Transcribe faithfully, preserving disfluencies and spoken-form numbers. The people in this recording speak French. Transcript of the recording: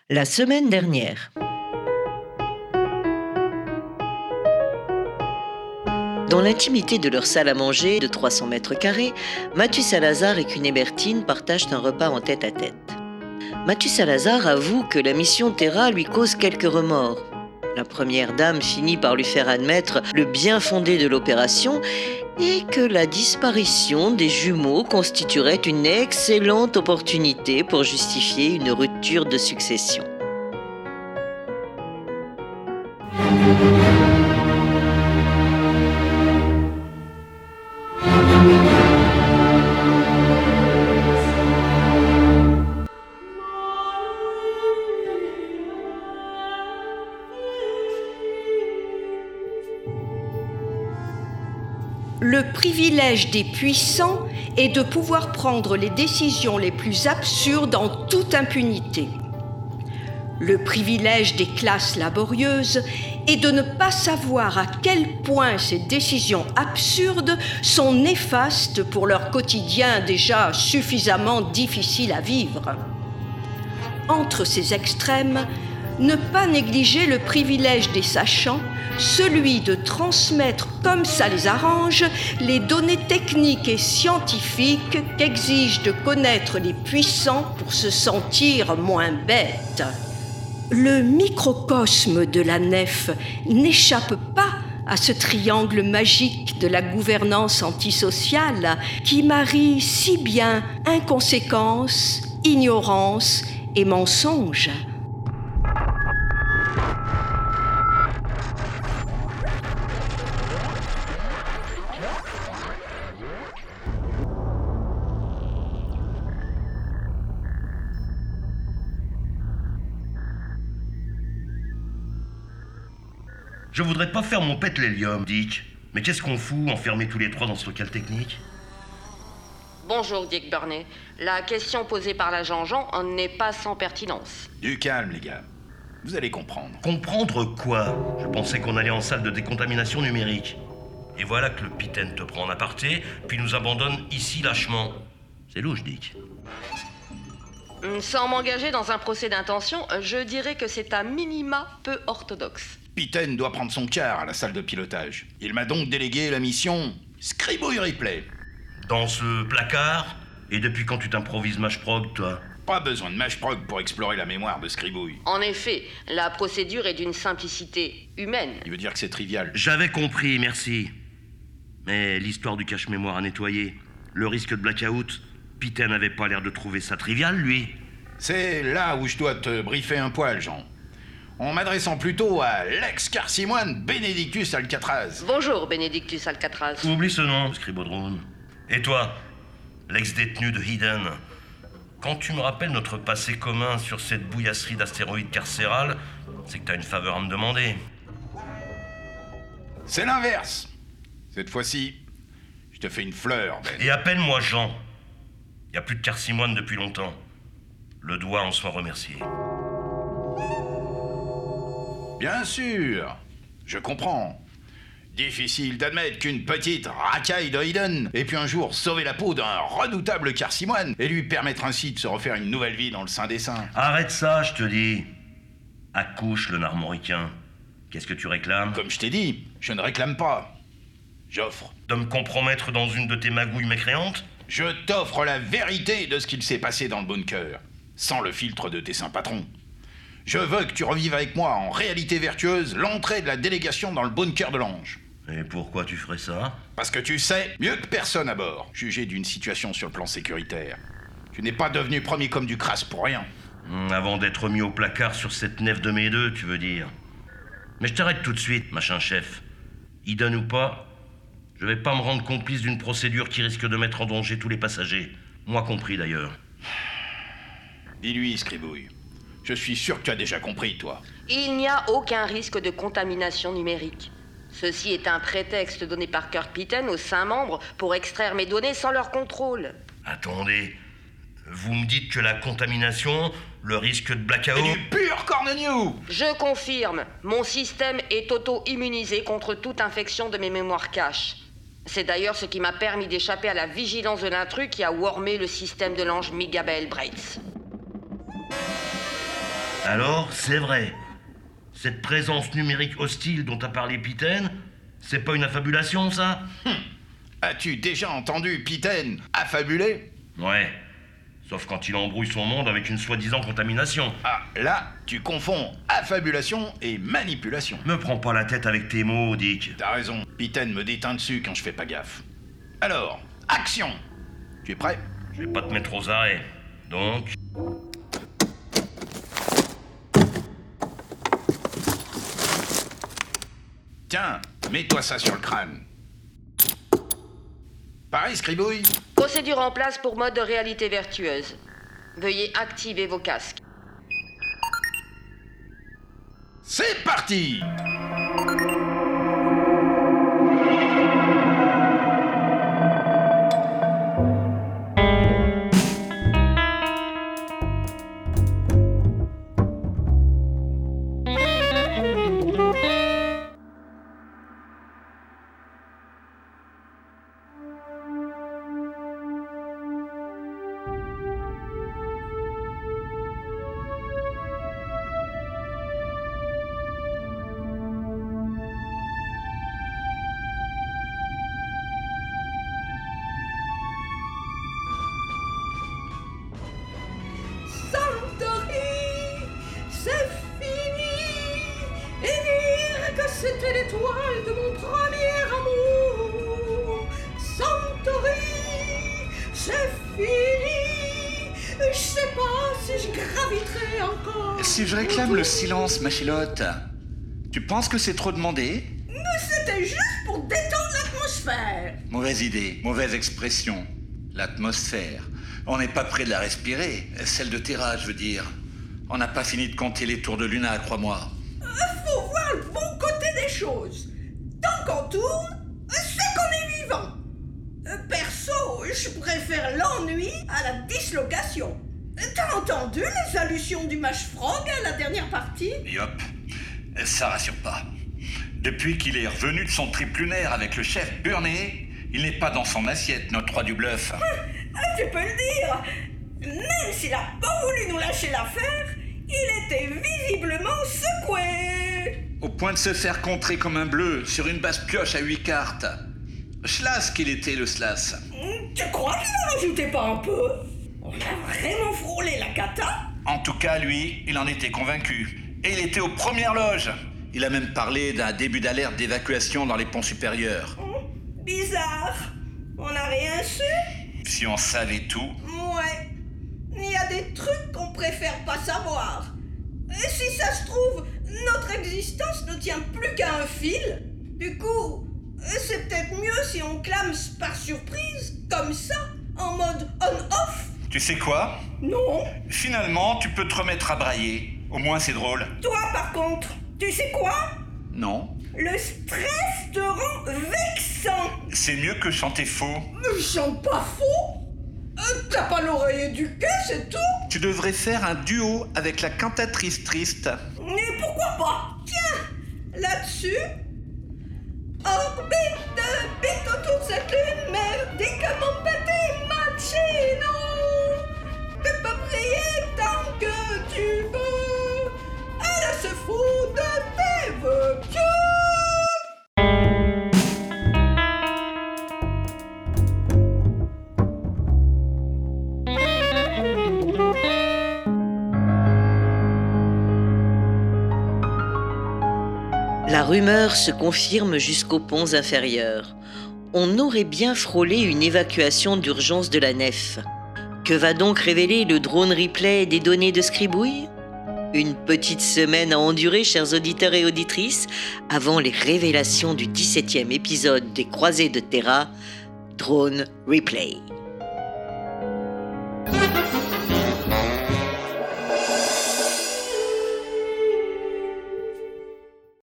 La semaine dernière. Dans l'intimité de leur salle à manger de trois cents mètres carrés, Mathieu Salazar et Cunet Bertine partagent un repas en tête-à-tête. Mathieu Salazar avoue que la mission Terra lui cause quelques remords. La première dame finit par lui faire admettre le bien fondé de l'opération et que la disparition des jumeaux constituerait une excellente opportunité pour justifier une rupture de succession. Le privilège des puissants est de pouvoir prendre les décisions les plus absurdes en toute impunité. Le privilège des classes laborieuses est de ne pas savoir à quel point ces décisions absurdes sont néfastes pour leur quotidien déjà suffisamment difficile à vivre. Entre ces extrêmes, ne pas négliger le privilège des sachants, celui de transmettre comme ça les arrange les données techniques et scientifiques qu'exigent de connaître les puissants pour se sentir moins bêtes. Le microcosme de la nef n'échappe pas à ce triangle magique de la gouvernance antisociale qui marie si bien inconséquence, ignorance et mensonge. Je voudrais pas faire mon pet l'hélium, Dick. Mais qu'est-ce qu'on fout, enfermés tous les trois dans ce local technique? Bonjour, Dick Burney. La question posée par l'agent Jean n'est pas sans pertinence. Du calme, les gars. Vous allez comprendre. Comprendre quoi? Je pensais qu'on allait en salle de décontamination numérique. Et voilà que le Pitaine te prend en aparté, puis nous abandonne ici lâchement. C'est louche, Dick. Sans m'engager dans un procès d'intention, je dirais que c'est à minima peu orthodoxe. Pitaine doit prendre son quart à la salle de pilotage. Il m'a donc délégué la mission Scribouille Replay. Dans ce placard? Et depuis quand tu t'improvises Mashprog, toi? Pas besoin de Mashprog pour explorer la mémoire de Scribouille. En effet, la procédure est d'une simplicité humaine. Il veut dire que c'est trivial. J'avais compris, merci. Mais l'histoire du cache-mémoire à nettoyer, le risque de blackout, Pitaine n'avait pas l'air de trouver ça trivial, lui. C'est là où je dois te briefer un poil, Jean. En m'adressant plutôt à l'ex-carcimoine Benedictus Alcatraz. Bonjour, Benedictus Alcatraz. Oublie ce nom, Scribodrone. Et toi, l'ex-détenu de Hidden, quand tu me rappelles notre passé commun sur cette bouillasserie d'astéroïdes carcérales, c'est que t'as une faveur à me demander. C'est l'inverse. Cette fois-ci, je te fais une fleur, Ben. Et appelle-moi Jean. Y a plus de carcimoine depuis longtemps. Le doigt en soit remercié. Bien sûr, je comprends. Difficile d'admettre qu'une petite racaille de Hidden ait pu un jour sauver la peau d'un redoutable carcimoine et lui permettre ainsi de se refaire une nouvelle vie dans le sein des saints. Arrête ça, je te dis. Accouche le narmoricain. Qu'est-ce que tu réclames? Comme je t'ai dit, je ne réclame pas. J'offre. De me compromettre dans une de tes magouilles mécréantes? Je t'offre la vérité de ce qu'il s'est passé dans le bunker, sans le filtre de tes saints patrons. Je veux que tu revives avec moi, en réalité vertueuse, l'entrée de la délégation dans le bunker de l'Ange. Et pourquoi tu ferais ça? Parce que tu sais, mieux que personne à bord, juger d'une situation sur le plan sécuritaire. Tu n'es pas devenu premier comme du crasse pour rien. Mmh, avant d'être mis au placard sur cette nef de mes deux, tu veux dire. Mais je t'arrête tout de suite, machin chef. Hidden ou pas, je vais pas me rendre complice d'une procédure qui risque de mettre en danger tous les passagers. Moi compris d'ailleurs. Dis-lui, Scribouille. Je suis sûr que tu as déjà compris, toi. Il n'y a aucun risque de contamination numérique. Ceci est un prétexte donné par Kirk Pitaine aux cinq membres pour extraire mes données sans leur contrôle. Attendez, vous me dites que la contamination, le risque de blackout... C'est du pur cornenou! Je confirme, mon système est auto-immunisé contre toute infection de mes mémoires cache. C'est d'ailleurs ce qui m'a permis d'échapper à la vigilance de l'intrus qui a wormé le système de l'ange Migabel Braitz. Alors, c'est vrai. Cette présence numérique hostile dont a parlé Pitten, c'est pas une affabulation, ça? Hum. As-tu déjà entendu Pitten affabuler? Ouais. Sauf quand il embrouille son monde avec une soi-disant contamination. Ah, là, tu confonds affabulation et manipulation. Me prends pas la tête avec tes mots, Dick. T'as raison, Pitten me déteint dessus quand je fais pas gaffe. Alors, action! Tu es prêt? Je vais pas te mettre aux arrêts. Donc... Tiens, mets-toi ça sur le crâne. Pareil, Scribouille? Procédure en place pour mode de réalité vertueuse. Veuillez activer vos casques. C'est parti! C'était l'étoile de mon premier amour. Santorini, c'est fini. Je sais pas si je graviterai encore. Si je réclame le silence, ma chilote, tu penses que c'est trop demandé? Mais c'était juste pour détendre l'atmosphère. Mauvaise idée, mauvaise expression. L'atmosphère. On n'est pas près de la respirer. Celle de Terra, je veux dire. On n'a pas fini de compter les tours de Luna, crois-moi. Faut voir le bon côté des choses. Tant qu'on tourne, c'est qu'on est vivant. Perso, je préfère l'ennui à la dislocation. T'as entendu les allusions du Mâche Frog à la dernière partie? Yop, ça rassure pas. Depuis qu'il est revenu de son trip lunaire avec le chef Burney, il n'est pas dans son assiette, notre roi du bluff. Tu peux le dire. Même s'il a pas voulu nous lâcher l'affaire, il était visiblement secoué. Au point de se faire contrer comme un bleu sur une basse pioche à huit cartes. Schlass qu'il était, le Slass. Tu crois qu'il en rajoutait pas un peu? On a vraiment frôlé la cata? En tout cas, lui, il en était convaincu. Et il était aux premières loges. Il a même parlé d'un début d'alerte d'évacuation dans les ponts supérieurs. Hum, bizarre. On n'a rien su? Si on savait tout... Ouais. Il y a des trucs qu'on préfère pas savoir. Et si ça se trouve, notre existence ne tient plus qu'à un fil. Du coup, c'est peut-être mieux si on clame par surprise, comme ça, en mode on-off. Tu sais quoi? Non. Finalement, tu peux te remettre à brailler. Au moins, c'est drôle. Toi, par contre, tu sais quoi? Non. Le stress te rend vexant. C'est mieux que chanter faux. Je chante pas faux. Euh, T'as pas l'oreille éduquée, c'est tout. Tu devrais faire un duo avec la cantatrice triste. Mais pourquoi pas? Tiens, là-dessus. Orbite, bite autour de cette lune, médicament pété, machino. Tu peux prier tant que tu veux. Elle se fout de tes vœux pieux. La rumeur se confirme jusqu'aux ponts inférieurs. On aurait bien frôlé une évacuation d'urgence de la nef. Que va donc révéler le drone replay des données de Scribouille? Une petite semaine à endurer, chers auditeurs et auditrices, avant les révélations du dix-septième épisode des Croisés de Terra, Drone Replay.